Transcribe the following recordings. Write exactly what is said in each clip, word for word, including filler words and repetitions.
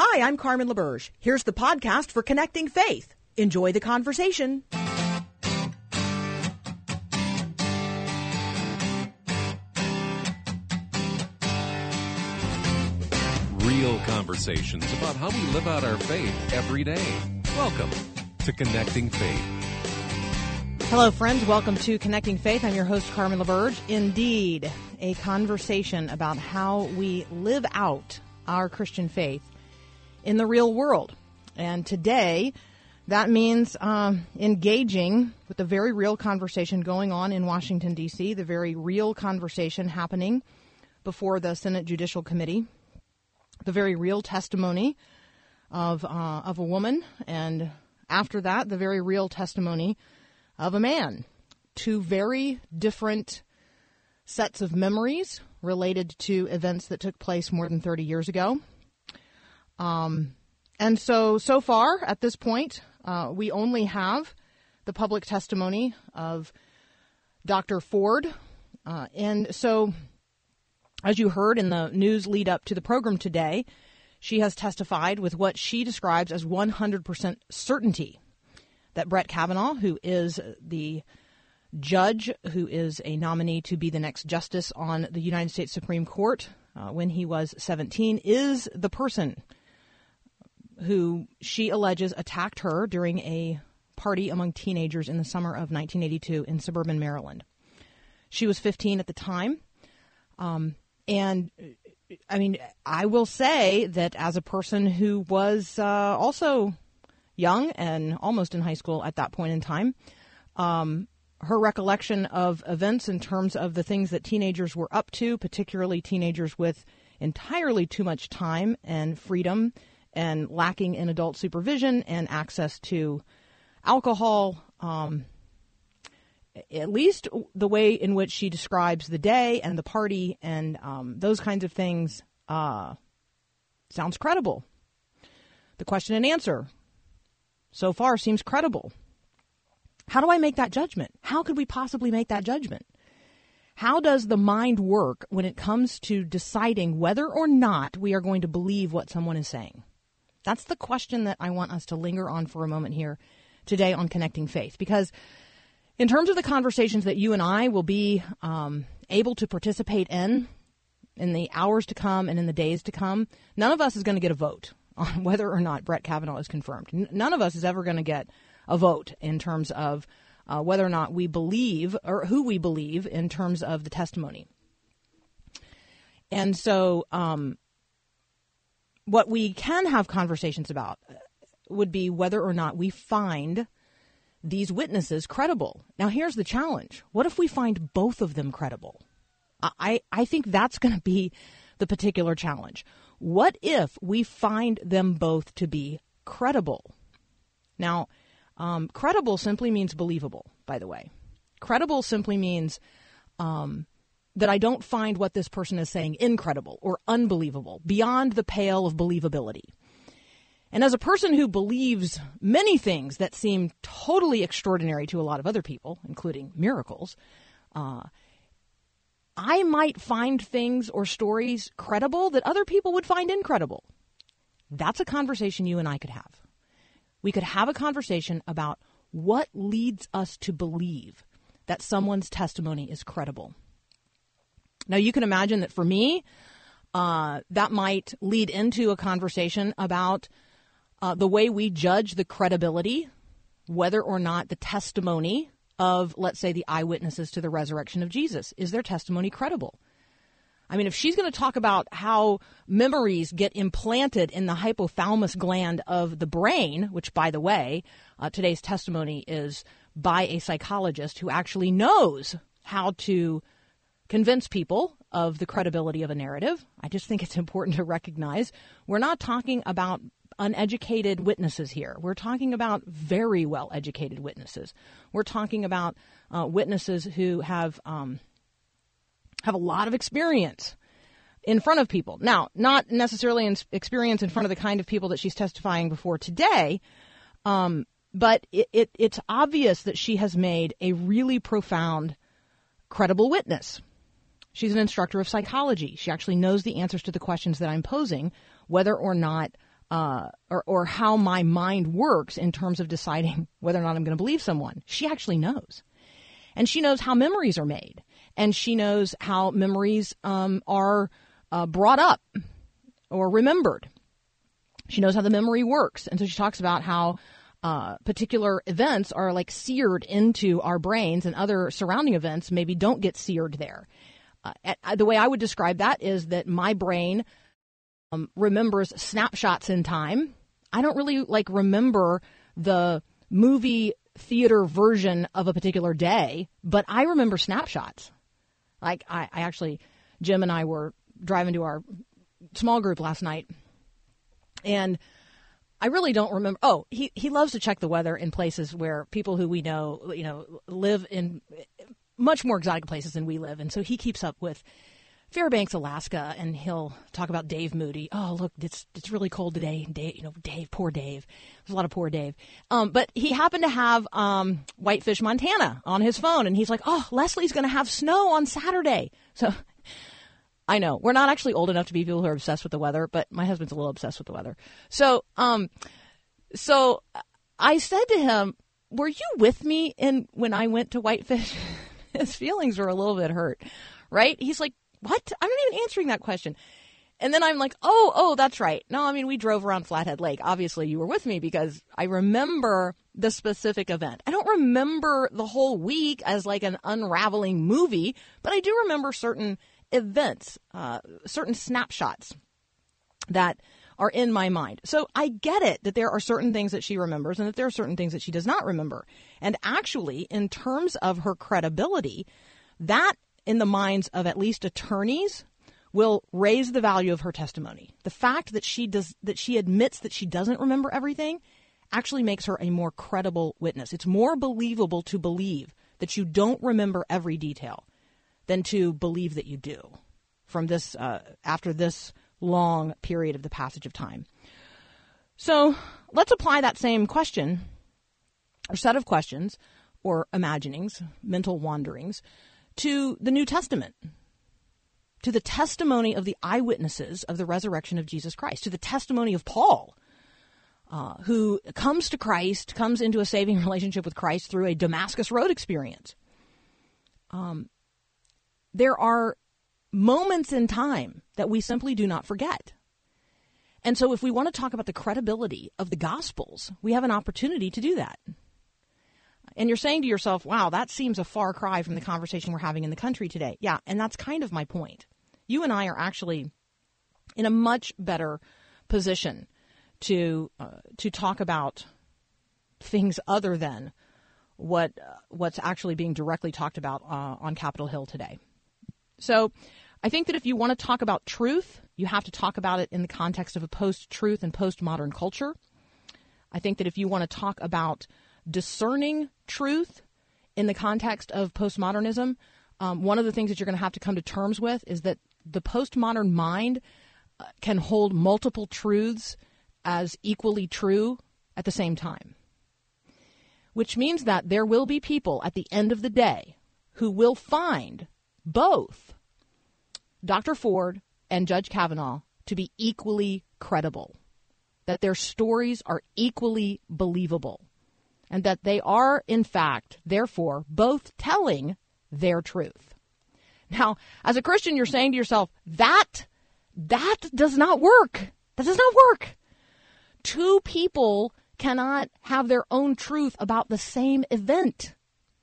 Hi, I'm Carmen LaBerge. Here's the podcast for Connecting Faith. Enjoy the conversation. Real conversations about how we live out our faith every day. Welcome to Connecting Faith. Hello, friends. Welcome to Connecting Faith. I'm your host, Carmen LaBerge. Indeed, a conversation about how we live out our Christian faith in the real world. And today, that means um, engaging with the very real conversation going on in Washington, D C, the very real conversation happening before the Senate Judicial Committee, the very real testimony of uh, of a woman, and after that, the very real testimony of a man. Two very different sets of memories related to events that took place more than thirty years ago. Um, and so, so far at this point, uh, we only have the public testimony of Doctor Ford. Uh, and so, as you heard in the news lead up to the program today, she has testified with what she describes as one hundred percent certainty that Brett Kavanaugh, who is the judge who is a nominee to be the next justice on the United States Supreme Court uh, when he was seventeen, is the person who she alleges attacked her during a party among teenagers in the summer of nineteen eighty-two in suburban Maryland. She was fifteen at the time. Um, and, I mean, I will say that as a person who was uh, also young and almost in high school at that point in time, um, her recollection of events in terms of the things that teenagers were up to, particularly teenagers with entirely too much time and freedom and lacking in adult supervision and access to alcohol, um, at least the way in which she describes the day and the party and um, those kinds of things uh, sounds credible. The question and answer so far seems credible. How do I make that judgment? How could we possibly make that judgment? How does the mind work when it comes to deciding whether or not we are going to believe what someone is saying? That's the question that I want us to linger on for a moment here today on Connecting Faith. Because in terms of the conversations that you and I will be um, able to participate in, in the hours to come and in the days to come, none of us is going to get a vote on whether or not Brett Kavanaugh is confirmed. N- none of us is ever going to get a vote in terms of uh, whether or not we believe or who we believe in terms of the testimony. And so um, what we can have conversations about would be whether or not we find these witnesses credible. Now, here's the challenge. What if we find both of them credible? I, I think that's going to be the particular challenge. What if we find them both to be credible? Now, um, credible simply means believable, by the way. Credible simply means um, that I don't find what this person is saying incredible or unbelievable, beyond the pale of believability. And as a person who believes many things that seem totally extraordinary to a lot of other people, including miracles, uh, I might find things or stories credible that other people would find incredible. That's a conversation you and I could have. We could have a conversation about what leads us to believe that someone's testimony is credible. Now, you can imagine that for me, uh, that might lead into a conversation about Uh, the way we judge the credibility, whether or not the testimony of, let's say, the eyewitnesses to the resurrection of Jesus, is their testimony credible? I mean, if she's going to talk about how memories get implanted in the hypothalamus gland of the brain, which, by the way, uh, today's testimony is by a psychologist who actually knows how to convince people of the credibility of a narrative. I just think it's important to recognize we're not talking about uneducated witnesses here. We're talking about very well-educated witnesses. We're talking about uh, witnesses who have um, have a lot of experience in front of people. Now, not necessarily in experience in front of the kind of people that she's testifying before today, um, but it, it, it's obvious that she has made a really profound, credible witness. She's an instructor of psychology. She actually knows the answers to the questions that I'm posing, whether or not uh, or, or how my mind works in terms of deciding whether or not I'm going to believe someone. She actually knows. And she knows how memories are made. And she knows how memories um, are uh, brought up or remembered. She knows how the memory works. And so she talks about how uh, particular events are like seared into our brains, and other surrounding events maybe don't get seared there. Uh, the way I would describe that is that my brain um, remembers snapshots in time. I don't really like remember the movie theater version of a particular day, but I remember snapshots. Like I, I actually, Jim and I were driving to our small group last night, and I really don't remember. Oh, he, he loves to check the weather in places where people who we know, you know, live in much more exotic places than we live. And so he keeps up with Fairbanks, Alaska, and he'll talk about Dave Moody. Oh, look, it's it's really cold today. Dave, you know, Dave, poor Dave. There's a lot of poor Dave. Um, but he happened to have um, Whitefish, Montana on his phone. And he's like, oh, Leslie's going to have snow on Saturday. So I know we're not actually old enough to be people who are obsessed with the weather, but my husband's a little obsessed with the weather. So, um, so I said to him, were you with me in when I went to Whitefish? His feelings were a little bit hurt, right? He's like, what? I'm not even answering that question. And then I'm like, oh, oh, that's right. No, I mean, we drove around Flathead Lake. Obviously, you were with me because I remember the specific event. I don't remember the whole week as like an unraveling movie, but I do remember certain events, uh, certain snapshots that are in my mind. So I get it that there are certain things that she remembers and that there are certain things that she does not remember. And actually, in terms of her credibility, that in the minds of at least attorneys will raise the value of her testimony. The fact that she does, that she admits that she doesn't remember everything actually makes her a more credible witness. It's more believable to believe that you don't remember every detail than to believe that you do from this, uh, after this long period of the passage of time. So let's apply that same question or set of questions or imaginings, mental wanderings, to the New Testament, to the testimony of the eyewitnesses of the resurrection of Jesus Christ, to the testimony of Paul, uh, who comes to Christ, comes into a saving relationship with Christ through a Damascus Road experience. Um, there are moments in time that we simply do not forget. And so if we want to talk about the credibility of the Gospels, we have an opportunity to do that. And you're saying to yourself, wow, that seems a far cry from the conversation we're having in the country today. Yeah, and that's kind of my point. You and I are actually in a much better position to uh, to talk about things other than what uh, what's actually being directly talked about uh, on Capitol Hill today. So I think that if you want to talk about truth, you have to talk about it in the context of a post-truth and post-modern culture. I think that if you want to talk about discerning truth in the context of postmodernism, um, one of the things that you're going to have to come to terms with is that the postmodern mind uh, can hold multiple truths as equally true at the same time, which means that there will be people at the end of the day who will find both Doctor Ford and Judge Kavanaugh to be equally credible, that their stories are equally believable, and that they are, in fact, therefore, both telling their truth. Now, as a Christian, you're saying to yourself, that, that does not work. That does not work. Two people cannot have their own truth about the same event.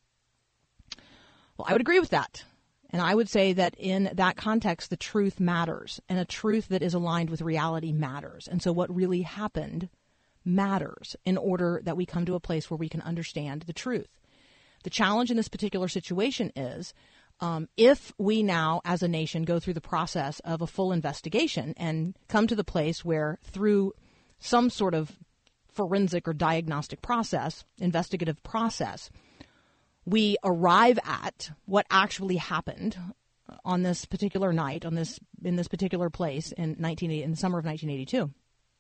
Well, I would agree with that. And I would say that in that context, the truth matters, and a truth that is aligned with reality matters. And so what really happened matters in order that we come to a place where we can understand the truth. The challenge in this particular situation is um, if we now, as a nation, go through the process of a full investigation and come to the place where through some sort of forensic or diagnostic process, investigative process, we arrive at what actually happened on this particular night, on this in this particular place in nineteen in the summer of nineteen eighty-two.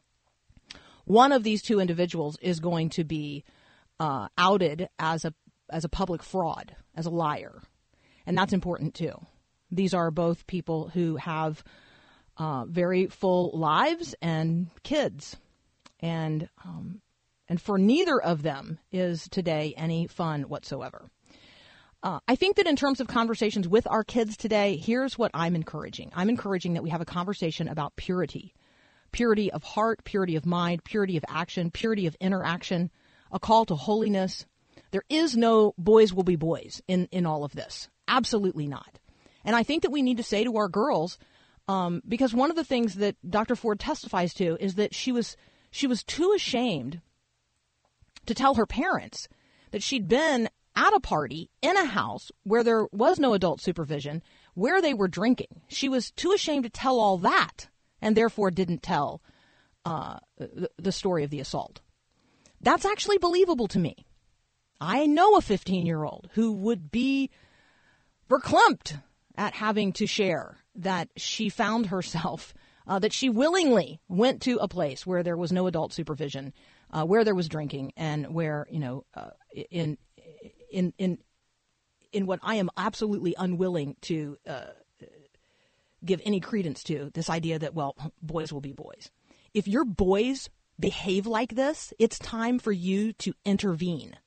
One of these two individuals is going to be uh, outed as a as a public fraud, as a liar, and that's important too. These are both people who have uh, very full lives and kids, And um, and for neither of them is today any fun whatsoever. Uh, I think that in terms of conversations with our kids today, here's what I'm encouraging. I'm encouraging that we have a conversation about purity. Purity of heart, purity of mind, purity of action, purity of interaction, a call to holiness. There is no boys will be boys in, in all of this. Absolutely not. And I think that we need to say to our girls, um, because one of the things that Doctor Ford testifies to is that she was she was too ashamed to tell her parents that she'd been at a party in a house where there was no adult supervision, where they were drinking. She was too ashamed to tell all that, and therefore didn't tell uh, the, the story of the assault. That's actually believable to me. I know a fifteen-year-old who would be verklempt at having to share that she found herself, uh, that she willingly went to a place where there was no adult supervision, uh, where there was drinking, and where, you know, uh, in in in in what I am absolutely unwilling to uh, give any credence to, this idea that, well, boys will be boys. If your boys behave like this, it's time for you to intervene.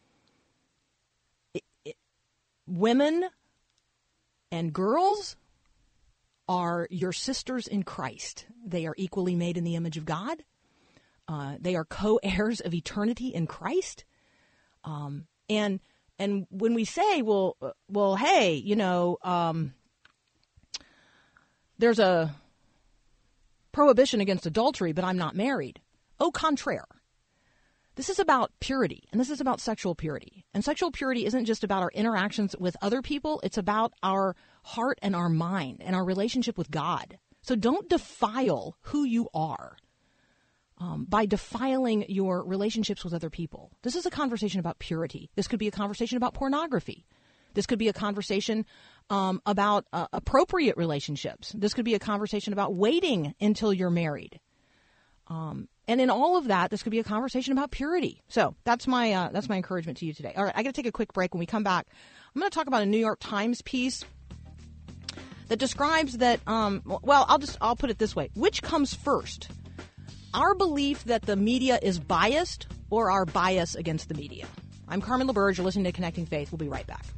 It, it, women and girls are your sisters in Christ. They are equally made in the image of God. Uh, they are co-heirs of eternity in Christ. Um, and and when we say, well, uh, well, hey, you know, um, there's a prohibition against adultery, but I'm not married. Au contraire. This is about purity, and this is about sexual purity. And sexual purity isn't just about our interactions with other people. It's about our heart and our mind and our relationship with God. So don't defile who you are um, by defiling your relationships with other people. This is a conversation about purity. This could be a conversation about pornography. This could be a conversation um, about uh, appropriate relationships. This could be a conversation about waiting until you're married. Um, and in all of that, this could be a conversation about purity. So that's my uh, that's my encouragement to you today. All right, I got to take a quick break. When we come back, I'm going to talk about a New York Times piece that describes that. Um, well, I'll just I'll put it this way: which comes first, our belief that the media is biased or our bias against the media? I'm Carmen LaBerge. You're listening to Connecting Faith. We'll be right back.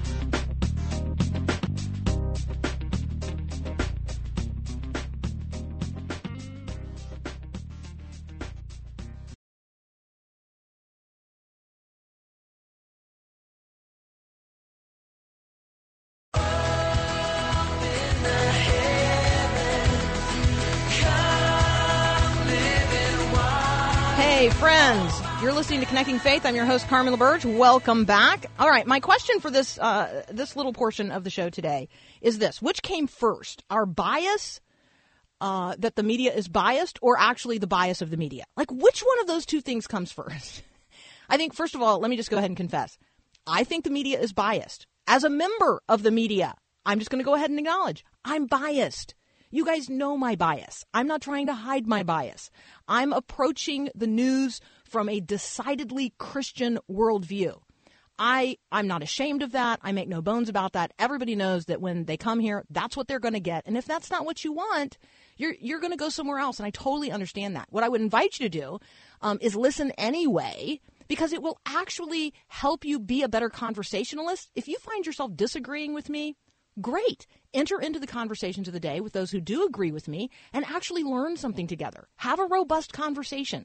Hey, friends, you're listening to Connecting Faith. I'm your host, Carmen LaBerge. Welcome back. All right, my question for this uh, this little portion of the show today is this. Which came first, our bias, uh, that the media is biased, or actually the bias of the media? Like, which one of those two things comes first? I think, first of all, let me just go ahead and confess. I think the media is biased. As a member of the media, I'm just going to go ahead and acknowledge I'm biased. You guys know my bias. I'm not trying to hide my bias. I'm approaching the news from a decidedly Christian worldview. I, I'm not ashamed of that. I make no bones about that. Everybody knows that when they come here, that's what they're going to get. And if that's not what you want, you're you're going to go somewhere else. And I totally understand that. What I would invite you to do um, is listen anyway, because it will actually help you be a better conversationalist. If you find yourself disagreeing with me, great. Enter into the conversations of the day with those who do agree with me and actually learn something together. Have a robust conversation.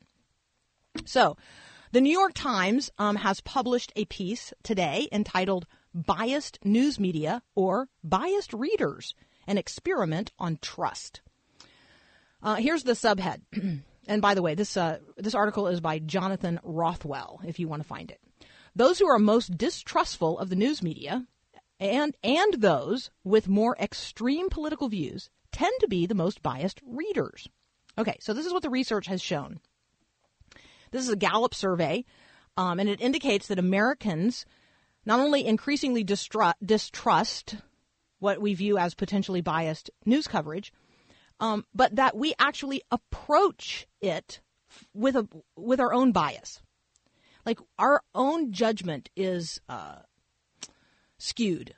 So, the New York Times um, has published a piece today entitled Biased News Media or Biased Readers, an Experiment on Trust. Uh, here's the subhead. And by the way, this uh, this article is by Jonathan Rothwell, if you want to find it. Those who are most distrustful of the news media and and those with more extreme political views tend to be the most biased readers. Okay, so this is what the research has shown. This is a Gallup survey, um, and it indicates that Americans not only increasingly distru- distrust what we view as potentially biased news coverage, um, but that we actually approach it with a with our own bias. Like, our own judgment is uh, skewed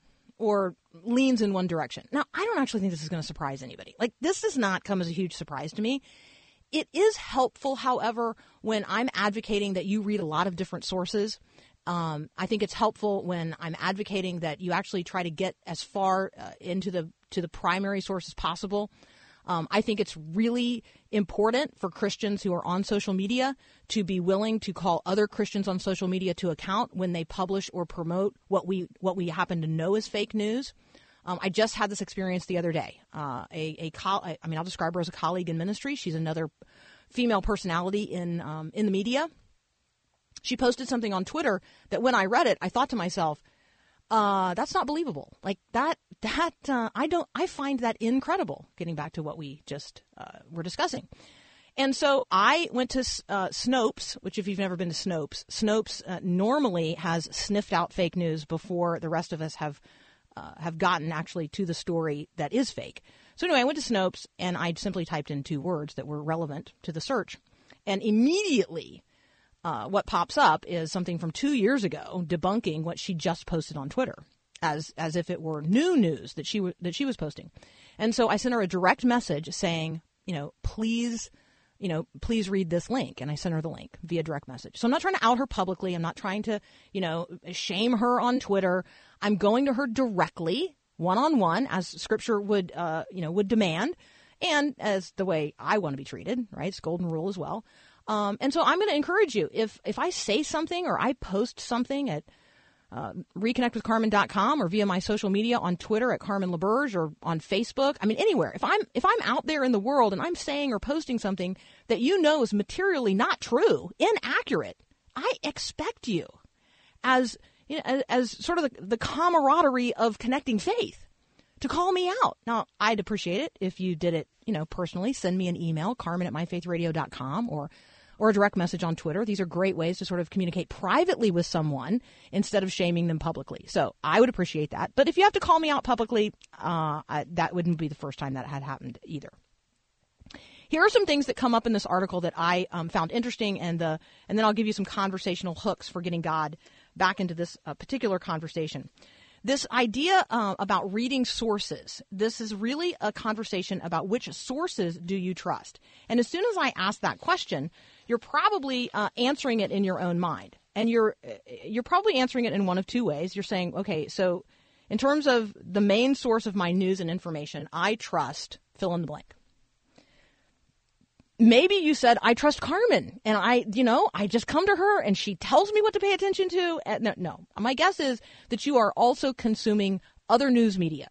or leans in one direction. Now, I don't actually think this is going to surprise anybody. Like, this does not come as a huge surprise to me. it is helpful, however, when I'm advocating that you read a lot of different sources. Um, I think it's helpful when I'm advocating that you actually try to get as far uh, into the to the primary source as possible. Um, I think it's really important for Christians who are on social media to be willing to call other Christians on social media to account when they publish or promote what we what we happen to know is fake news. Um, I just had this experience the other day. Uh, a, a co- I mean, I'll describe her as a colleague in ministry. She's another female personality in um, in the media. She posted something on Twitter that when I read it, I thought to myself, uh, that's not believable. Like that, that, uh, I don't, I find that incredible, getting back to what we just uh, were discussing. And so I went to uh, Snopes, which if you've never been to Snopes, Snopes uh, normally has sniffed out fake news before the rest of us have uh, have gotten actually to the story that is fake. So anyway, I went to Snopes and I simply typed in two words that were relevant to the search. And immediately uh, what pops up is something from two years ago debunking what she just posted on Twitter as as if it were new news that she w- that she was posting. And so I sent her a direct message saying, you know, please, you know, please read this link. And I sent her the link via direct message. So I'm not trying to out her publicly. I'm not trying to, you know, shame her on Twitter. I'm going to her directly, one-on-one, as Scripture would, uh, you know, would demand, and as the way I want to be treated, right? It's golden rule as well. Um, and so I'm going to encourage you, if if I say something or I post something at uh, reconnect with carmen dot com or via my social media on Twitter at Carmen LaBerge or on Facebook, I mean, anywhere, if I'm if I'm out there in the world and I'm saying or posting something that you know is materially not true, inaccurate, I expect you as you know, as, as sort of the, the camaraderie of connecting faith to call me out. Now, I'd appreciate it if you did it, you know, personally. Send me an email, carmen at my faith radio dot com, or or a direct message on Twitter. These are great ways to sort of communicate privately with someone instead of shaming them publicly. So I would appreciate that. But if you have to call me out publicly, uh, I, that wouldn't be the first time that had happened either. Here are some things that come up in this article that I um, found interesting, and the and then I'll give you some conversational hooks for getting God back into this uh, particular conversation. This idea uh, about reading sources, this is really a conversation about which sources do you trust. And as soon as I ask that question, you're probably uh, answering it in your own mind. And you're you're probably answering it in one of two ways. You're saying, okay, so in terms of the main source of my news and information, I trust fill in the blank. Maybe you said, I trust Carmen, and I, you know, I just come to her and she tells me what to pay attention to. And no, no, my guess is that you are also consuming other news media.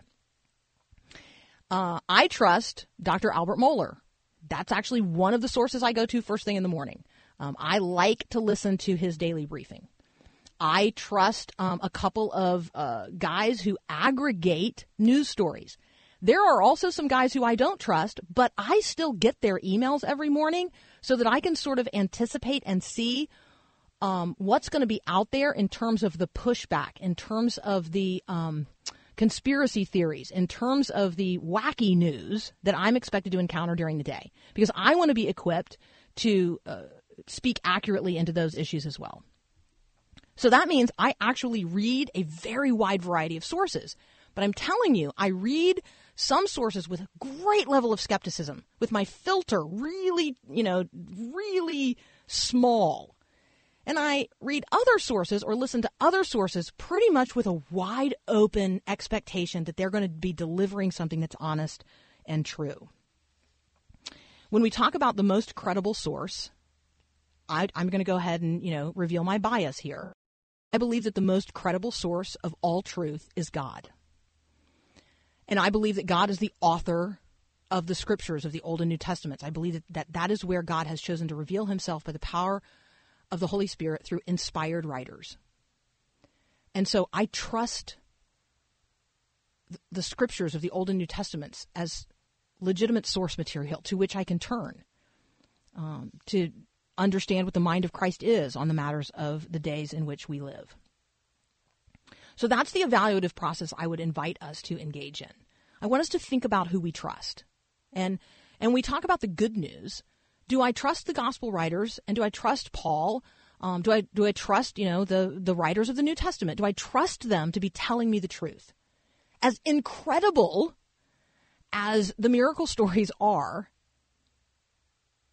Uh, I trust Doctor Albert Mohler. That's actually one of the sources I go to first thing in the morning. Um, I like to listen to his daily briefing. I trust um, a couple of uh, guys who aggregate news stories. There are also some guys who I don't trust, but I still get their emails every morning so that I can sort of anticipate and see um, what's going to be out there in terms of the pushback, in terms of the um, conspiracy theories, in terms of the wacky news that I'm expected to encounter during the day, because I want to be equipped to uh, speak accurately into those issues as well. So that means I actually read a very wide variety of sources. But I'm telling you, I read some sources with a great level of skepticism, with my filter really, you know, really small. And I read other sources or listen to other sources pretty much with a wide open expectation that they're going to be delivering something that's honest and true. When we talk about the most credible source, I, I'm going to go ahead and, you know, reveal my bias here. I believe that the most credible source of all truth is God. And I believe that God is the author of the scriptures of the Old and New Testaments. I believe that, that that is where God has chosen to reveal himself by the power of the Holy Spirit through inspired writers. And so I trust th- the scriptures of the Old and New Testaments as legitimate source material to which I can turn um, to understand what the mind of Christ is on the matters of the days in which we live. So that's the evaluative process I would invite us to engage in. I want us to think about who we trust. And and we talk about the good news. Do I trust the gospel writers? And do I trust Paul? Um, do I do I trust, you know, the, the writers of the New Testament? Do I trust them to be telling me the truth? As incredible as the miracle stories are,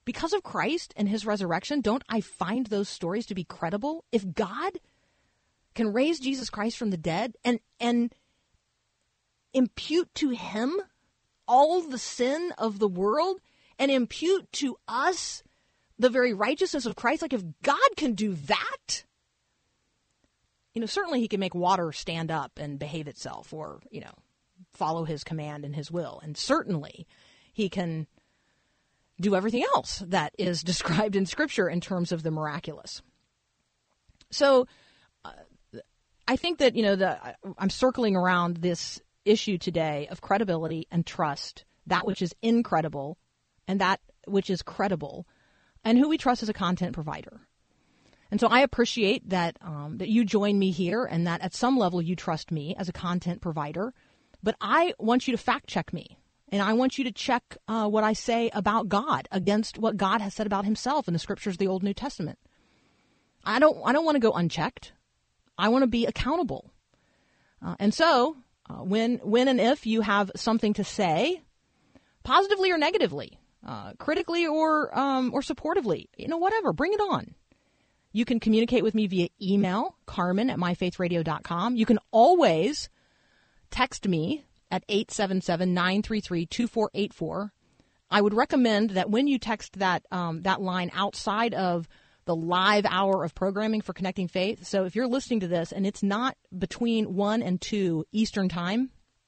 because of Christ and his resurrection, don't I find those stories to be credible? If God can raise Jesus Christ from the dead and and impute to him all the sin of the world and impute to us the very righteousness of Christ, like if God can do that, you know, certainly he can make water stand up and behave itself or, you know, follow his command and his will. And certainly he can do everything else that is described in Scripture in terms of the miraculous. So uh, I think that, you know, the, I'm circling around this issue today of credibility and trust, that which is incredible and that which is credible, and who we trust as a content provider. And so I appreciate that um, that you join me here and that at some level you trust me as a content provider. But I want you to fact check me. And I want you to check uh, what I say about God against what God has said about himself in the scriptures of the Old and New Testament. I don't I don't want to go unchecked. I want to be accountable. Uh, and so uh, when when and if you have something to say, positively or negatively, uh, critically or um, or supportively, you know, whatever, bring it on. You can communicate with me via email, Carmen at my faith radio dot com. You can always text me at eight seven seven, nine three three, two four eight four. I would recommend that when you text that um, that line outside of the live hour of programming for Connecting Faith, so if you're listening to this and it's not between one and two Eastern Time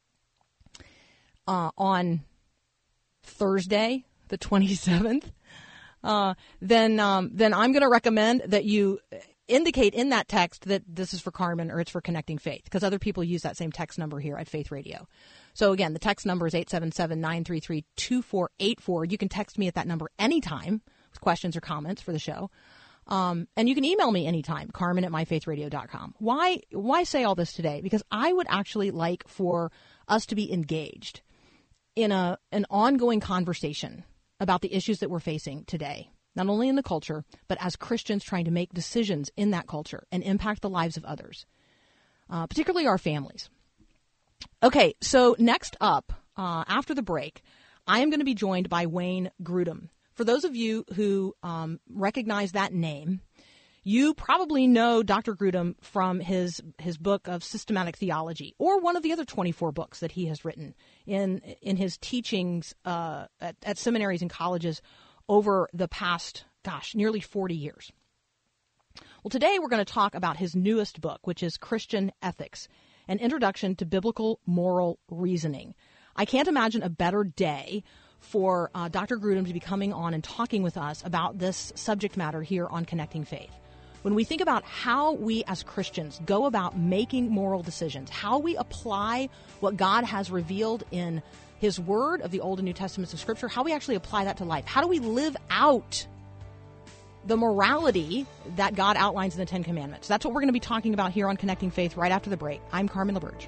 uh, on Thursday, the twenty-seventh, uh, then um, then I'm going to recommend that you indicate in that text that this is for Carmen or it's for Connecting Faith, because other people use that same text number here at Faith Radio. So again, the text number is eight seven seven, nine three three, two four eight four. You can text me at that number anytime with questions or comments for the show. Um, and you can email me anytime, Carmen at my faith radio dot com. Why, why say all this today? Because I would actually like for us to be engaged in a an ongoing conversation about the issues that we're facing today. Not only in the culture, but as Christians trying to make decisions in that culture and impact the lives of others, uh, particularly our families. Okay, so next up, uh, after the break, I am going to be joined by Wayne Grudem. For those of you who um, recognize that name, you probably know Doctor Grudem from his his book of systematic theology, or one of the other twenty-four books that he has written in in his teachings uh, at, at seminaries and colleges over the past, gosh, nearly forty years. Well, today we're going to talk about his newest book, which is Christian Ethics, an introduction to biblical moral reasoning. I can't imagine a better day for uh, Doctor Grudem to be coming on and talking with us about this subject matter here on Connecting Faith. When we think about how we as Christians go about making moral decisions, how we apply what God has revealed in his word of the Old and New Testaments of Scripture, how we actually apply that to life. How do we live out the morality that God outlines in the Ten Commandments? That's what we're going to be talking about here on Connecting Faith right after the break. I'm Carmen LaBerge.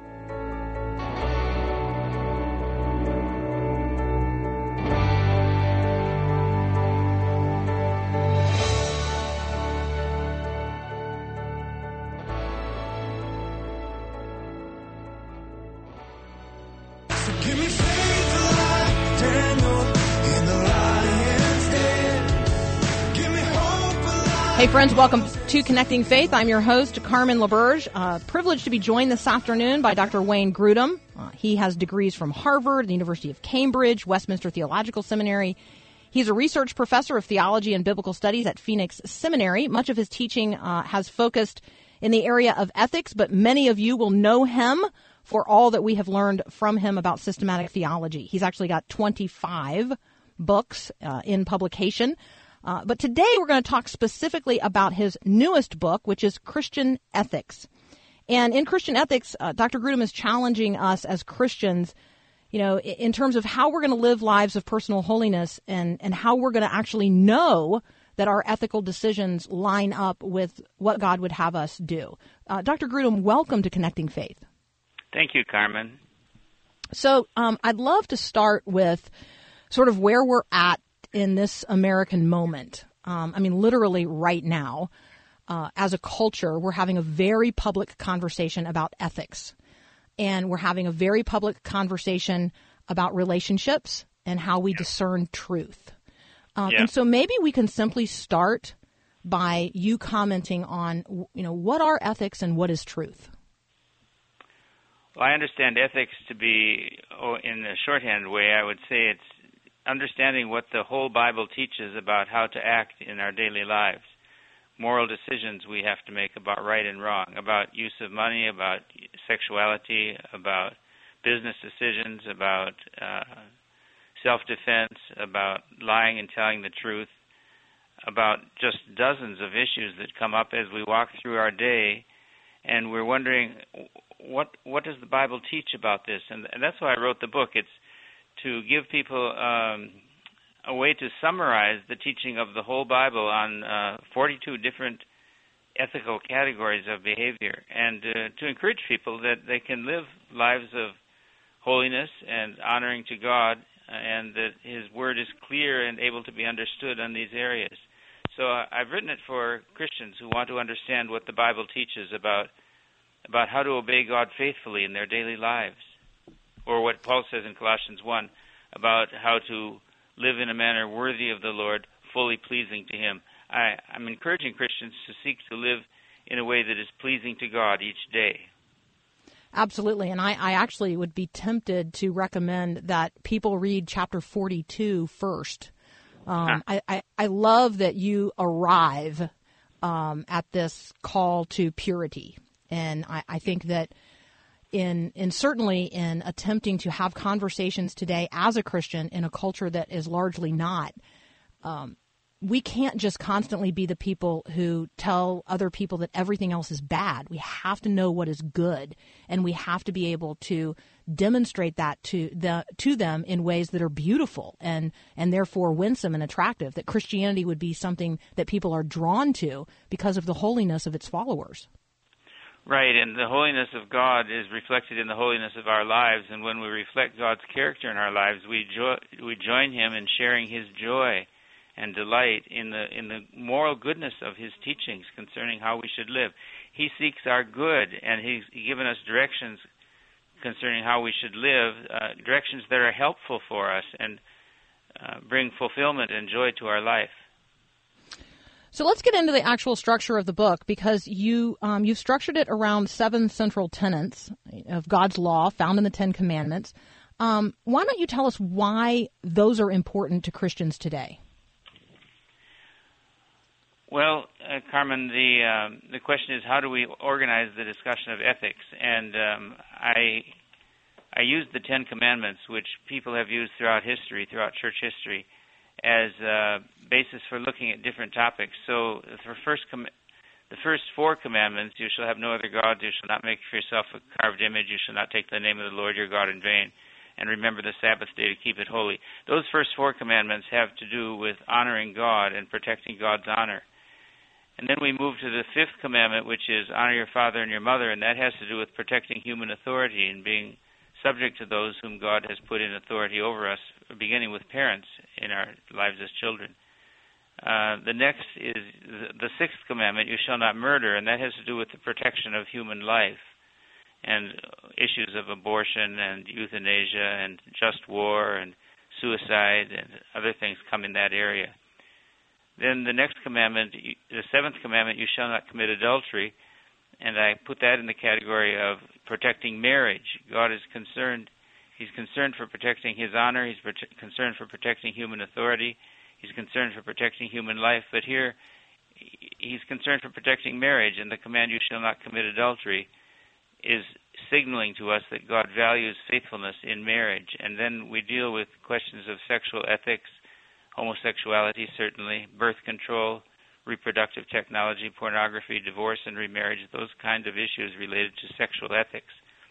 Hey, friends, welcome to Connecting Faith. I'm your host, Carmen LaBerge. Uh, privileged to be joined this afternoon by Doctor Wayne Grudem. Uh, he has degrees from Harvard, the University of Cambridge, Westminster Theological Seminary. He's a research professor of theology and biblical studies at Phoenix Seminary. Much of his teaching uh, has focused in the area of ethics, but many of you will know him for all that we have learned from him about systematic theology. He's actually got twenty-five books uh, in publication. Uh, but today we're going to talk specifically about his newest book, which is Christian Ethics. And in Christian Ethics, uh, Doctor Grudem is challenging us as Christians, you know, in terms of how we're going to live lives of personal holiness and, and how we're going to actually know that our ethical decisions line up with what God would have us do. Uh, Doctor Grudem, welcome to Connecting Faith. Thank you, Carmen. So um, I'd love to start with sort of where we're at in this American moment. Um, I mean, literally right now, uh, as a culture, we're having a very public conversation about ethics. And we're having a very public conversation about relationships and how we discern truth. Um, yeah. And so maybe we can simply start by you commenting on, you know, what are ethics and what is truth? Well, I understand ethics to be, oh, in a shorthand way, I would say it's understanding what the whole Bible teaches about how to act in our daily lives. Moral decisions we have to make about right and wrong, about use of money, about sexuality, about business decisions, about uh, self-defense, about lying and telling the truth, about just dozens of issues that come up as we walk through our day, and we're wondering, what what does the Bible teach about this? And, and that's why I wrote the book. It's to give people um, a way to summarize the teaching of the whole Bible on uh, forty-two different ethical categories of behavior, and uh, to encourage people that they can live lives of holiness and honoring to God, and that His Word is clear and able to be understood on these areas. So uh, I've written it for Christians who want to understand what the Bible teaches about about how to obey God faithfully in their daily lives, or what Paul says in Colossians one about how to live in a manner worthy of the Lord, fully pleasing to Him. I, I'm encouraging Christians to seek to live in a way that is pleasing to God each day. Absolutely, and I, I actually would be tempted to recommend that people read chapter forty-two first. Um, huh. I, I, I love that you arrive um, at this call to purity, and I, I think that in in certainly in attempting to have conversations today as a Christian in a culture that is largely not, um, we can't just constantly be the people who tell other people that everything else is bad. We have to know what is good, and we have to be able to demonstrate that to the to them in ways that are beautiful and and therefore winsome and attractive. That Christianity would be something that people are drawn to because of the holiness of its followers. Right, and the holiness of God is reflected in the holiness of our lives, and when we reflect God's character in our lives, we jo- we join Him in sharing His joy and delight in the in the moral goodness of His teachings concerning how we should live. He seeks our good, and He's given us directions concerning how we should live, uh, directions that are helpful for us and uh, bring fulfillment and joy to our life. So let's get into the actual structure of the book, because you um, you've structured it around seven central tenets of God's law found in the Ten Commandments. Um, why don't you tell us why those are important to Christians today? Well, uh, Carmen, the um, the question is, how do we organize the discussion of ethics? And um, I I used the Ten Commandments, which people have used throughout history, throughout church history, as a basis for looking at different topics. So the first com- the first four commandments: you shall have no other gods, you shall not make for yourself a carved image, you shall not take the name of the Lord your God in vain, and remember the Sabbath day to keep it holy. Those first four commandments have to do with honoring God and protecting God's honor. And then we move to the fifth commandment, which is honor your father and your mother, and that has to do with protecting human authority and being subject to those whom God has put in authority over us, beginning with parents in our lives as children. Uh, the next is the sixth commandment, you shall not murder, and that has to do with the protection of human life and issues of abortion and euthanasia and just war and suicide and other things come in that area. Then the next commandment, the seventh commandment, you shall not commit adultery, and I put that in the category of protecting marriage. God is concerned, He's concerned for protecting His honor, He's prote- concerned for protecting human authority, He's concerned for protecting human life, but here He's concerned for protecting marriage, and the command, you shall not commit adultery, is signaling to us that God values faithfulness in marriage. And then we deal with questions of sexual ethics, homosexuality, certainly, birth control, reproductive technology, pornography, divorce and remarriage, those kinds of issues related to sexual ethics.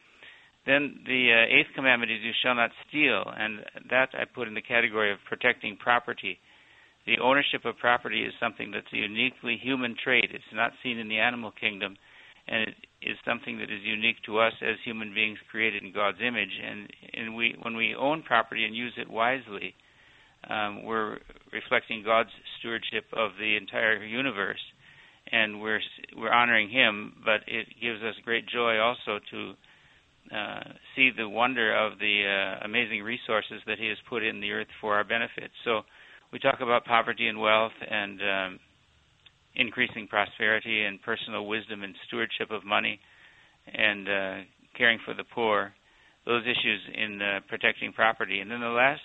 Then the uh, eighth commandment is you shall not steal, and that I put in the category of protecting property. The ownership of property is something that's a uniquely human trait. It's not seen in the animal kingdom, and it is something that is unique to us as human beings created in God's image. And, and we, when we own property and use it wisely, Um, we're reflecting God's stewardship of the entire universe, and we're we're honoring Him. But it gives us great joy also to uh, see the wonder of the uh, amazing resources that He has put in the earth for our benefit. So we talk about poverty and wealth and um, increasing prosperity and personal wisdom and stewardship of money and uh, caring for the poor, those issues in uh, protecting property. And then the last,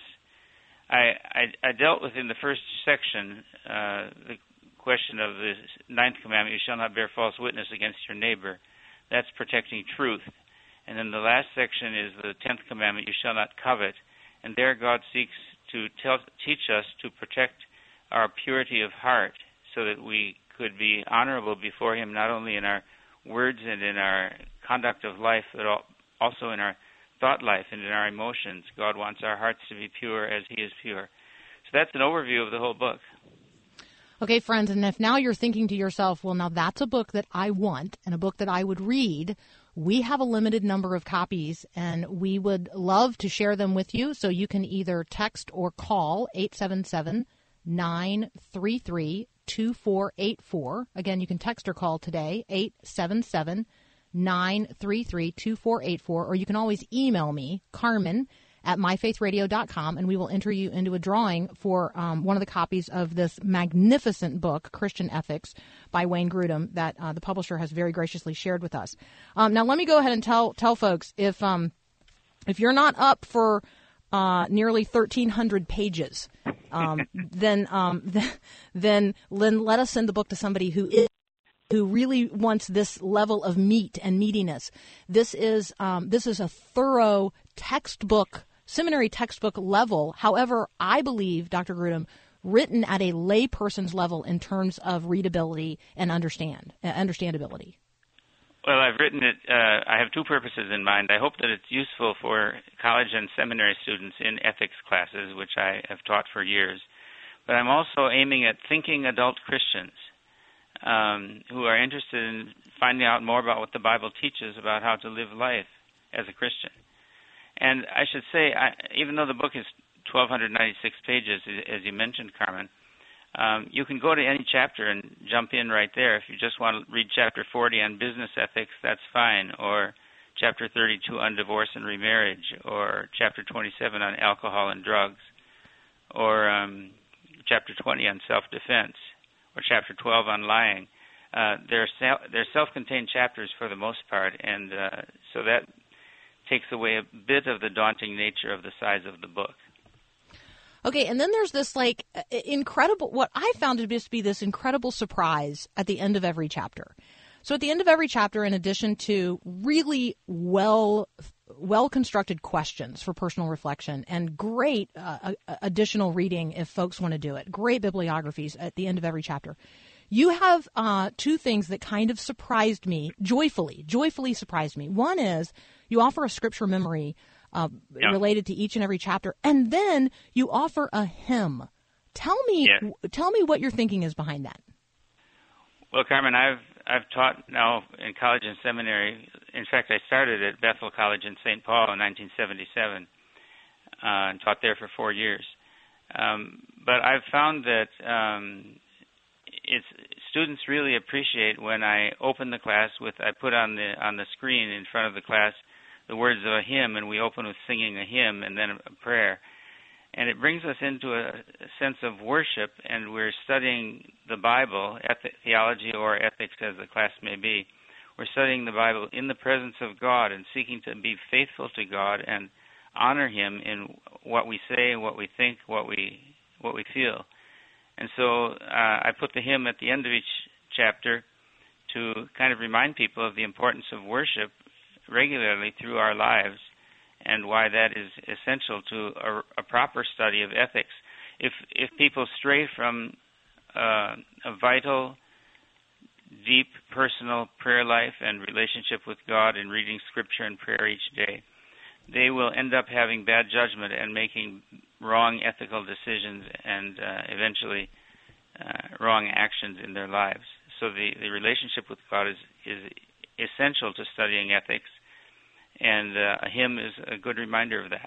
I, I, I dealt with in the first section uh, the question of the ninth commandment, you shall not bear false witness against your neighbor. That's protecting truth. And then the last section is the tenth commandment, you shall not covet. And there God seeks to tell, teach us to protect our purity of heart so that we could be honorable before Him, not only in our words and in our conduct of life, but also in our thought life and in our emotions. God wants our hearts to be pure as He is pure. So that's an overview of the whole book. Okay, friends, and if now you're thinking to yourself, well, now that's a book that I want and a book that I would read, we have a limited number of copies, and we would love to share them with you. So you can either text or call eight seven seven, nine three three, two four eight four. Again, you can text or call today, eight seven seven, nine three three, two four eight four, or you can always email me, Carmen, at my faith radio dot com, and we will enter you into a drawing for um, one of the copies of this magnificent book, Christian Ethics, by Wayne Grudem, that uh, the publisher has very graciously shared with us. Um, now, let me go ahead and tell tell folks, if um, if you're not up for uh, nearly thirteen hundred pages, um, then um, then then let us send the book to somebody who is. who really wants this level of meat and meatiness. This is um, this is a thorough textbook, seminary textbook level. However, I believe, Doctor Grudem, written at a layperson's level in terms of readability and understand uh, understandability. Well, I've written it. Uh, I have two purposes in mind. I hope that it's useful for college and seminary students in ethics classes, which I have taught for years. But I'm also aiming at thinking adult Christians Um, who are interested in finding out more about what the Bible teaches about how to live life as a Christian. And I should say, I, even though the book is twelve ninety-six pages, as you mentioned, Carmen, um, you can go to any chapter and jump in right there. If you just want to read chapter forty on business ethics, that's fine, or chapter thirty-two on divorce and remarriage, or chapter twenty-seven on alcohol and drugs, or um, chapter twenty on self-defense, or chapter twelve on lying. Uh, they're, self, they're self-contained chapters for the most part, and uh, so that takes away a bit of the daunting nature of the size of the book. Okay, and then there's this, like, incredible, what I found to just be this incredible surprise at the end of every chapter. So at the end of every chapter, in addition to really well well-constructed questions for personal reflection and great uh, additional reading if folks want to do it, great bibliographies at the end of every chapter, you have uh, two things that kind of surprised me, joyfully, joyfully surprised me. One is you offer a scripture memory uh, yeah. related to each and every chapter, and then you offer a hymn. Tell me, yeah. tell me what your thinking is behind that. Well, Carmen, I've I've taught now in college and seminary. In fact, I started at Bethel College in Saint Paul in nineteen seventy-seven uh, and taught there for four years. Um, but I've found that um, it's, students really appreciate when I open the class with, I put on the on the screen in front of the class the words of a hymn, and we open with singing a hymn and then a prayer. And it brings us into a, a sense of worship, and we're studying the Bible, eth- theology or ethics as the class may be. We're studying the Bible in the presence of God and seeking to be faithful to God and honor Him in what we say, what we think, what we what we feel. And so uh, I put the hymn at the end of each chapter to kind of remind people of the importance of worship regularly through our lives, and why that is essential to a, a proper study of ethics. If if people stray from uh, a vital, deep, personal prayer life and relationship with God and reading Scripture and prayer each day, they will end up having bad judgment and making wrong ethical decisions and uh, eventually uh, wrong actions in their lives. So the, the relationship with God is, is essential to studying ethics, and uh, a hymn is a good reminder of that.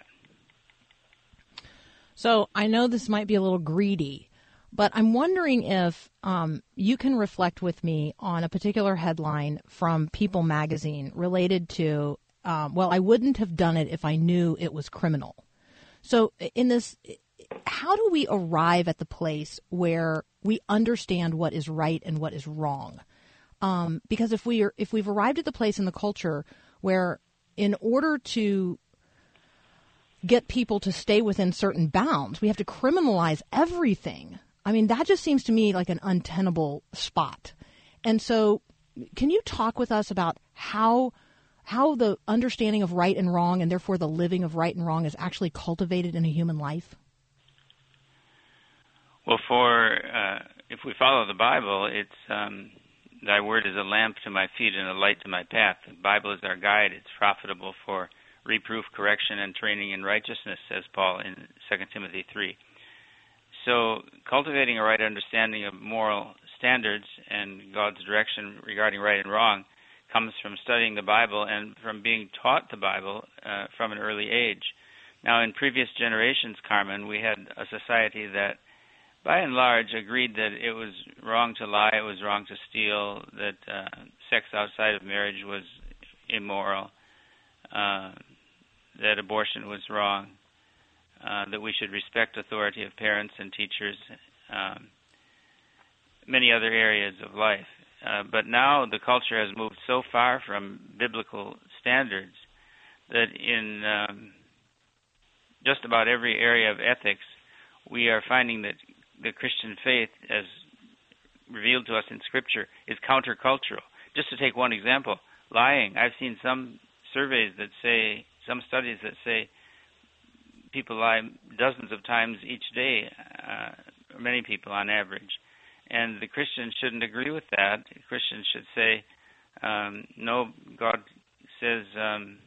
So I know this might be a little greedy, but I'm wondering if um, you can reflect with me on a particular headline from People magazine related to, um, well, I wouldn't have done it if I knew it was criminal. So in this how do we arrive at the place where we understand what is right and what is wrong? Um, because if we are, if we've arrived at the place in the culture where, in order to get people to stay within certain bounds, we have to criminalize everything. I mean, that just seems to me like an untenable spot. And so, can you talk with us about how how the understanding of right and wrong, and therefore the living of right and wrong, is actually cultivated in a human life? Well, for uh, if we follow the Bible, it's um, thy word is a lamp to my feet and a light to my path. The Bible is our guide. It's profitable for reproof, correction, and training in righteousness, says Paul in Second Timothy three. So cultivating a right understanding of moral standards and God's direction regarding right and wrong comes from studying the Bible and from being taught the Bible uh, from an early age. Now, in previous generations, Carmen, we had a society that by and large agreed that it was wrong to lie, it was wrong to steal, that uh, sex outside of marriage was immoral, uh, that abortion was wrong, uh, that we should respect authority of parents and teachers, um, many other areas of life. Uh, but now the culture has moved so far from biblical standards that in um, just about every area of ethics, we are finding that the Christian faith, as revealed to us in Scripture, is countercultural. Just to take one example, lying. I've seen some surveys that say, some studies that say people lie dozens of times each day, uh, many people on average. And the Christian shouldn't agree with that. The Christian should say, um, no, God says, um,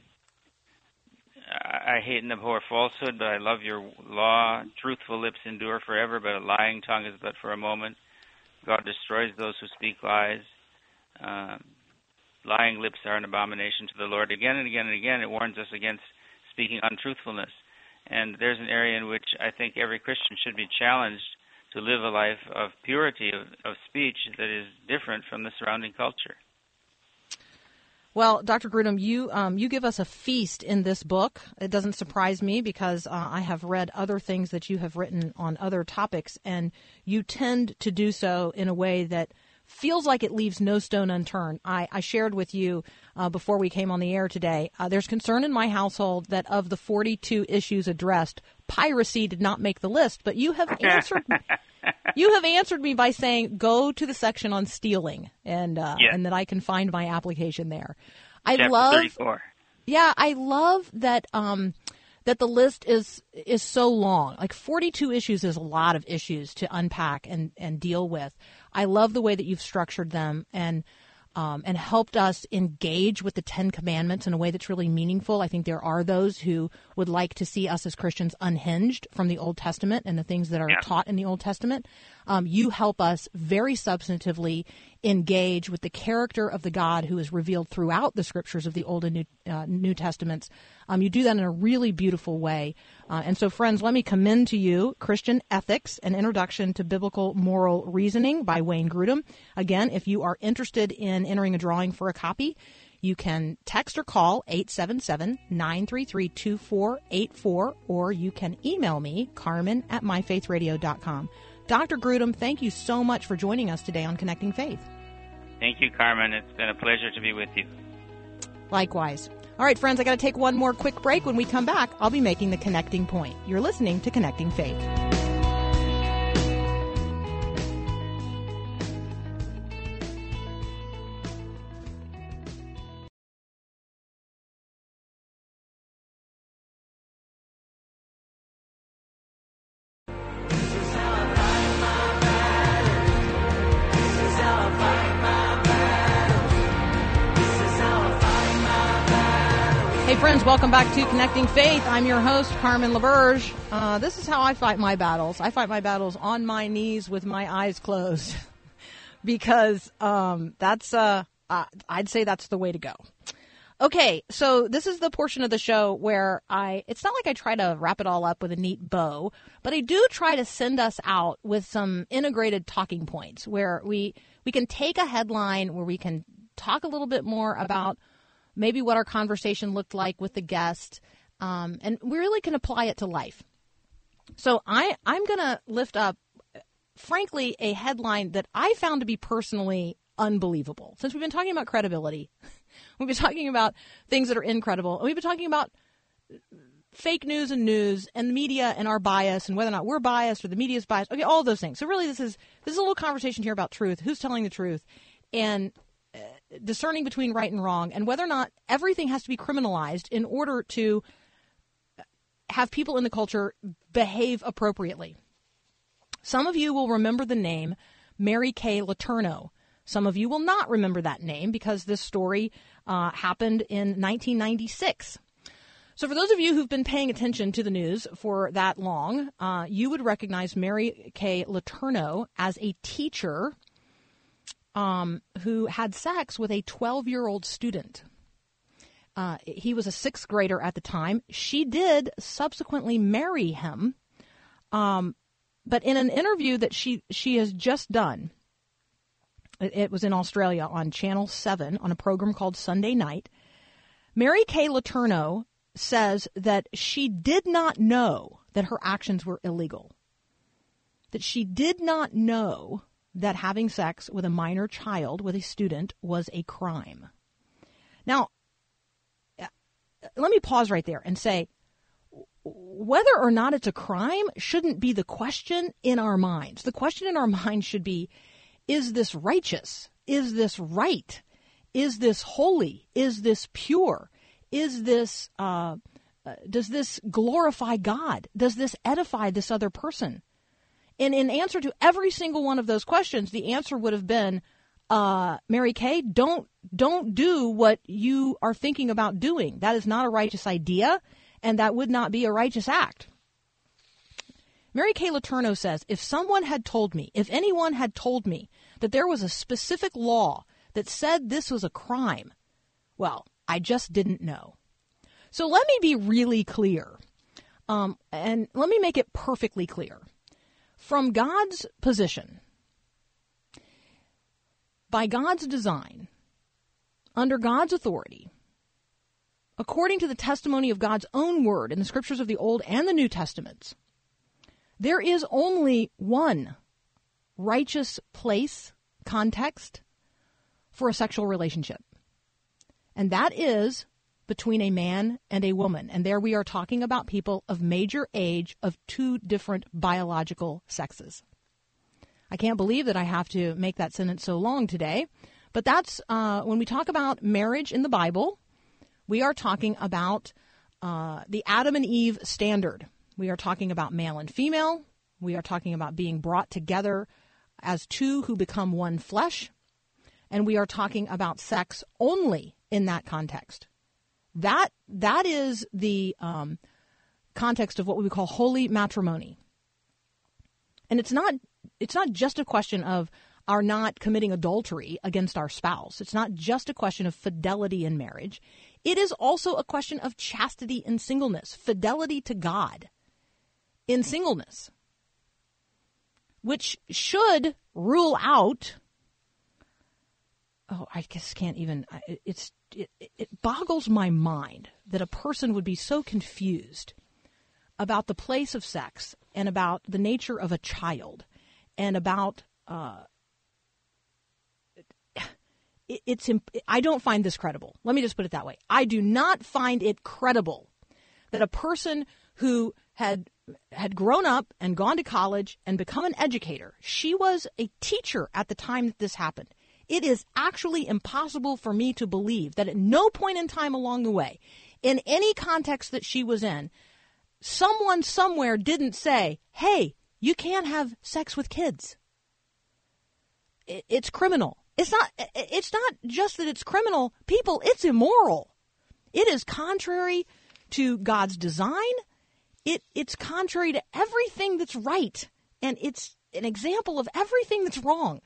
I hate and abhor falsehood, but I love your law. Truthful lips endure forever, but a lying tongue is but for a moment. God destroys those who speak lies. Um, lying lips are an abomination to the Lord. Again and again and again, it warns us against speaking untruthfulness. And there's an area in which I think every Christian should be challenged to live a life of purity of, of speech that is different from the surrounding culture. Well, Doctor Grudem, you um, you give us a feast in this book. It doesn't surprise me because uh, I have read other things that you have written on other topics, and you tend to do so in a way that feels like it leaves no stone unturned. I, I shared with you uh, before we came on the air today, uh, there's concern in my household that of the forty-two issues addressed, piracy did not make the list, but you have answered you have answered me by saying go to the section on stealing, and uh, yes. and that I can find my application there. I Chapter love thirty-four. Yeah, I love that um, that the list is is so long. Like forty-two issues is a lot of issues to unpack and, and deal with. I love the way that you've structured them and um, and helped us engage with the Ten Commandments in a way that's really meaningful. I think there are those who would like to see us as Christians unhinged from the Old Testament and the things that are yeah. taught in the Old Testament. Um, you help us very substantively engage with the character of the God who is revealed throughout the Scriptures of the Old and New, uh, New Testaments. Um, you do that in a really beautiful way. Uh, and so, friends, let me commend to you Christian Ethics, An Introduction to Biblical Moral Reasoning by Wayne Grudem. Again, if you are interested in entering a drawing for a copy, you can text or call eight seven seven, nine three three, two four eight four, or you can email me, Carmen at my faith radio dot com. Doctor Grudem, thank you so much for joining us today on Connecting Faith. Thank you, Carmen. It's been a pleasure to be with you. Likewise. All right, friends, I got to take one more quick break. When we come back, I'll be making the connecting point. You're listening to Connecting Faith. Hey, friends, welcome back to Connecting Faith. I'm your host, Carmen LaBerge. Uh, this is how I fight my battles. I fight my battles on my knees with my eyes closed because um, that's, uh, uh, I'd say that's the way to go. Okay, so this is the portion of the show where I, it's not like I try to wrap it all up with a neat bow, but I do try to send us out with some integrated talking points where we, we can take a headline, where we can talk a little bit more about maybe what our conversation looked like with the guest, um, and we really can apply it to life. So I, I'm going to lift up, frankly, a headline that I found to be personally unbelievable. Since we've been talking about credibility, we've been talking about things that are incredible, and we've been talking about fake news and news and the media and our bias and whether or not we're biased or the media is biased. Okay, all those things. So really this is this is a little conversation here about truth, who's telling the truth, and uh, discerning between right and wrong, and whether or not everything has to be criminalized in order to have people in the culture behave appropriately. Some of you will remember the name Mary Kay Letourneau. Some of you will not remember that name because this story uh, happened in nineteen ninety-six. So for those of you who've been paying attention to the news for that long, uh, you would recognize Mary Kay Letourneau as a teacher um, who had sex with a twelve-year-old student. Uh, he was a sixth grader at the time. She did subsequently marry him. Um, but in an interview that she, she has just done, it, it was in Australia on Channel seven on a program called Sunday Night, Mary Kay Letourneau says that she did not know that her actions were illegal, that she did not know that having sex with a minor child, with a student, was a crime. Now, let me pause right there and say, whether or not it's a crime shouldn't be the question in our minds. The question in our minds should be, is this righteous? Is this right? Is this holy? Is this pure? Is this, uh, uh, does this glorify God? Does this edify this other person? And in answer to every single one of those questions, the answer would have been, uh, Mary Kay, don't, don't do what you are thinking about doing. That is not a righteous idea, and that would not be a righteous act. Mary Kay Letourneau says, if someone had told me, if anyone had told me that there was a specific law that said this was a crime, well, I just didn't know. So let me be really clear, um, and let me make it perfectly clear. From God's position, by God's design, under God's authority, according to the testimony of God's own word in the scriptures of the Old and the New Testaments, there is only one righteous place, context, for a sexual relationship. And that is between a man and a woman. And there we are talking about people of major age of two different biological sexes. I can't believe that I have to make that sentence so long today. But that's, uh, when we talk about marriage in the Bible, we are talking about uh, the Adam and Eve standard. We are talking about male and female. We are talking about being brought together as two who become one flesh. And we are talking about sex only in that context. That that is the um, context of what we would call holy matrimony. And it's not it's not just a question of our not committing adultery against our spouse. It's not just a question of fidelity in marriage. It is also a question of chastity in singleness, fidelity to God in singleness, which should rule out. Oh, I just can't even. It's it, it boggles my mind that a person would be so confused about the place of sex and about the nature of a child and about. Uh, it, it's. I don't find this credible. Let me just put it that way. I do not find it credible that a person who had had grown up and gone to college and become an educator. She was a teacher at the time that this happened. It is actually impossible for me to believe that at no point in time along the way, in any context that she was in, someone somewhere didn't say, hey, you can't have sex with kids. It's criminal. It's not, it's not just that it's criminal. People, it's immoral. It is contrary to God's design. It, it's contrary to everything that's right. And it's an example of everything that's wrong.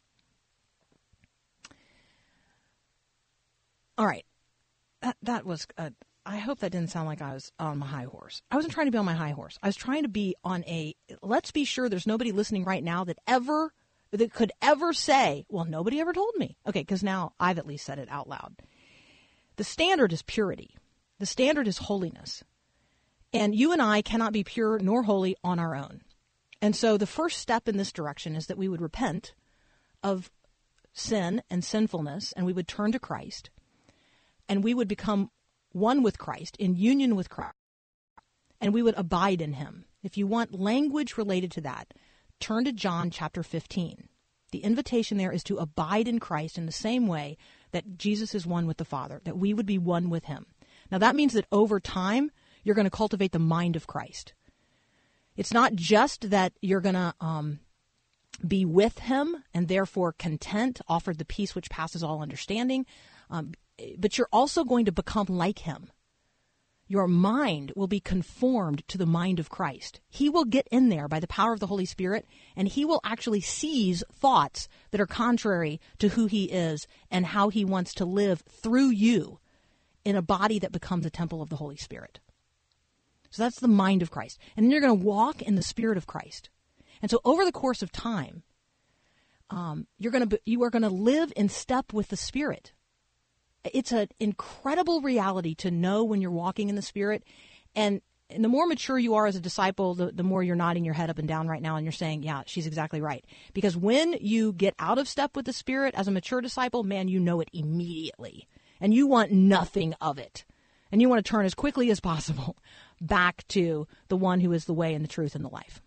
All right. That, that was, uh, I hope that didn't sound like I was on my high horse. I wasn't trying to be on my high horse. I was trying to be on a, let's be sure there's nobody listening right now that ever, that could ever say, well, nobody ever told me. Okay, because now I've at least said it out loud. The standard is purity. The standard is holiness. And you and I cannot be pure nor holy on our own. And so the first step in this direction is that we would repent of sin and sinfulness, and we would turn to Christ, and we would become one with Christ, in union with Christ, and we would abide in him. If you want language related to that, turn to John chapter fifteen. The invitation there is to abide in Christ in the same way that Jesus is one with the Father, that we would be one with him. Now that means that over time, you're going to cultivate the mind of Christ. It's not just that you're going to um, be with him and therefore content, offered the peace which passes all understanding, um, but you're also going to become like him. Your mind will be conformed to the mind of Christ. He will get in there by the power of the Holy Spirit, and he will actually seize thoughts that are contrary to who he is and how he wants to live through you in a body that becomes a temple of the Holy Spirit. So that's the mind of Christ. And then you're going to walk in the Spirit of Christ. And so over the course of time, um, you're going to be, you are going to live in step with the Spirit. It's an incredible reality to know when you're walking in the Spirit. And, and the more mature you are as a disciple, the, the more you're nodding your head up and down right now and you're saying, yeah, she's exactly right. Because when you get out of step with the Spirit as a mature disciple, man, you know it immediately. And you want nothing of it. And you want to turn as quickly as possible back to the one who is the way and the truth and the life.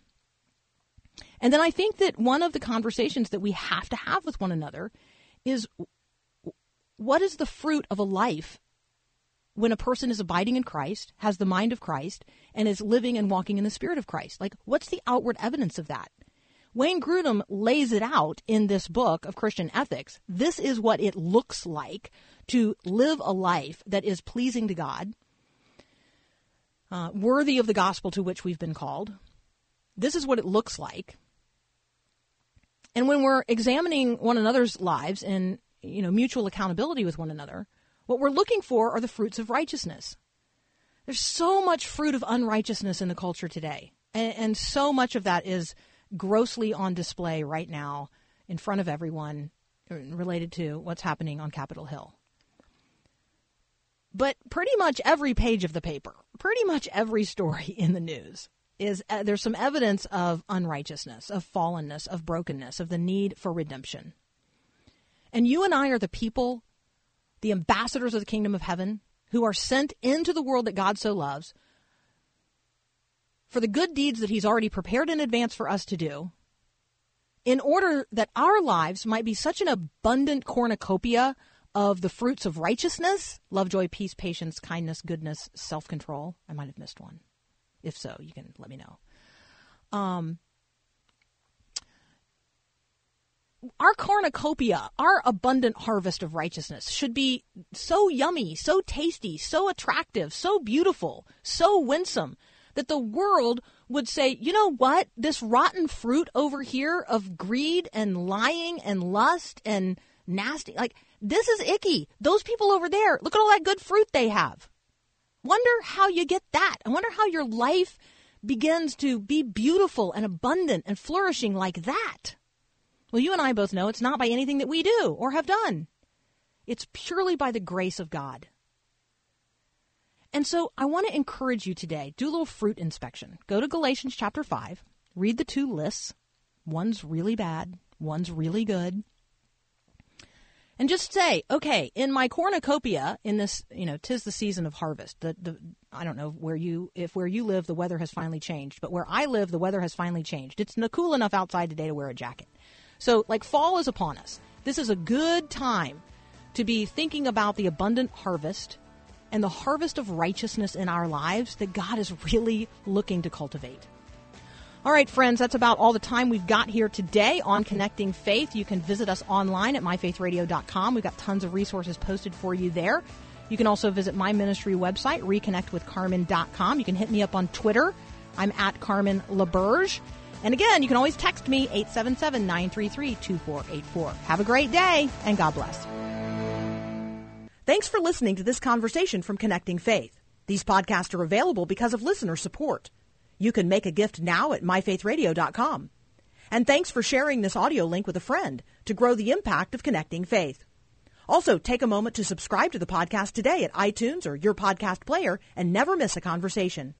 And then I think that one of the conversations that we have to have with one another is, what is the fruit of a life when a person is abiding in Christ, has the mind of Christ, and is living and walking in the Spirit of Christ? Like, what's the outward evidence of that? Wayne Grudem lays it out in this book of Christian ethics. This is what it looks like to live a life that is pleasing to God, uh, worthy of the gospel to which we've been called. This is what it looks like. And when we're examining one another's lives and, you know, mutual accountability with one another, what we're looking for are the fruits of righteousness. There's so much fruit of unrighteousness in the culture today. And, and so much of that is grossly on display right now in front of everyone related to what's happening on Capitol Hill. But pretty much every page of the paper, pretty much every story in the news is uh, there's some evidence of unrighteousness, of fallenness, of brokenness, of the need for redemption. And you and I are the people, the ambassadors of the kingdom of heaven, who are sent into the world that God so loves for the good deeds that he's already prepared in advance for us to do, in order that our lives might be such an abundant cornucopia of the fruits of righteousness, love, joy, peace, patience, kindness, goodness, self-control. I might have missed one. If so, you can let me know. Um, our cornucopia, our abundant harvest of righteousness should be so yummy, so tasty, so attractive, so beautiful, so winsome, that the world would say, you know what, this rotten fruit over here of greed and lying and lust and nasty, like, this is icky. Those people over there, look at all that good fruit they have. Wonder how you get that. I wonder how your life begins to be beautiful and abundant and flourishing like that. Well, you and I both know it's not by anything that we do or have done. It's purely by the grace of God. And so I want to encourage you today, do a little fruit inspection. Go to Galatians chapter five, read the two lists. One's really bad, one's really good. And just say, okay, in my cornucopia, in this, you know, 'tis the season of harvest. The, the, I don't know where you, if where you live, the weather has finally changed. But where I live, the weather has finally changed. It's cool enough outside today to wear a jacket. So, like, fall is upon us. This is a good time to be thinking about the abundant harvest and the harvest of righteousness in our lives that God is really looking to cultivate. All right, friends, that's about all the time we've got here today on Connecting Faith. You can visit us online at my faith radio dot com. We've got tons of resources posted for you there. You can also visit my ministry website, reconnect with carmen dot com. You can hit me up on Twitter. I'm at Carmen LaBerge. And again, you can always text me, eight seven seven, nine three three, two four eight four. Have a great day, and God bless. Thanks for listening to this conversation from Connecting Faith. These podcasts are available because of listener support. You can make a gift now at my faith radio dot com. And thanks for sharing this audio link with a friend to grow the impact of Connecting Faith. Also, take a moment to subscribe to the podcast today at iTunes or your podcast player and never miss a conversation.